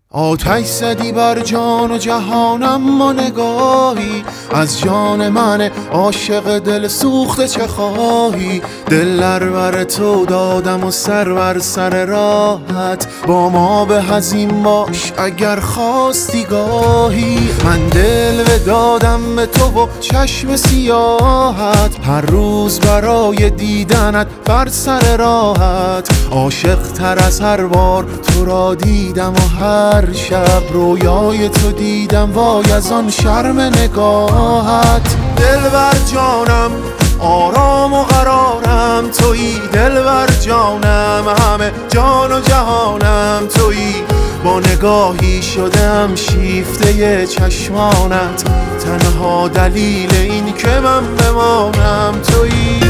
آتش زدی بر جان و جهانم و نگاهی از جان من عاشق دل سوخته چه خواهی؟ دل در تو دادم و سر بر سر راحت، با ما به هزین باش اگر خواستی گاهی. من دل بدادم به تو و چشم سیاحت، هر روز برای دیدنت بر سر راحت. عاشق تر از هر بار تو را دیدم و هر شب رویای تو دیدم، وای از آن شرم نگاهت. دلبر جانم آرام و قرارم تویی، دلبر جانم همه جان و جهانم تویی. با نگاهی شدم شیفته چشمانت، تنها دلیل این که من بمانم تویی.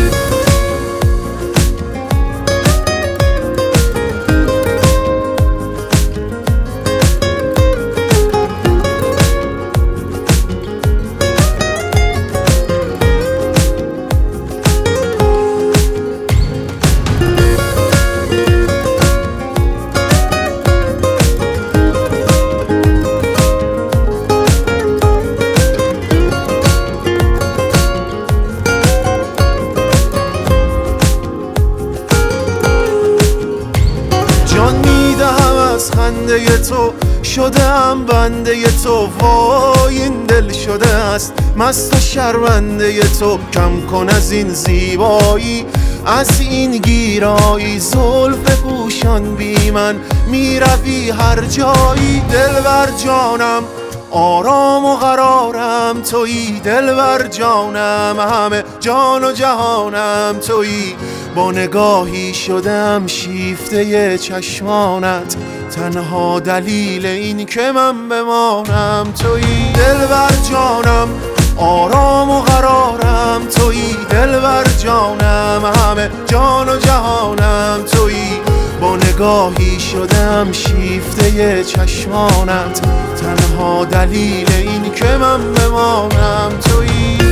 جان میدهم از خنده تو، شدم بنده تو، وای این دل شده است مست و شرمنده تو. کم کن از این زیبایی، از این گیرایی، زلف پوشان بی من میروی هر جایی. دلبر جانم آرام و قرارم تویی، دلبر جانم همه جان و جهانم تویی. با نگاهی شدم شیفته چشمانت، تنها دلیل این که من بمانم تویی. دلبر جانم آرام و قرارم تویی، دلبر جانم همه جان و جهانم تویی. با نگاهی شدم شیفته چشمانت، تنها دلیل این که من بمانم تویی.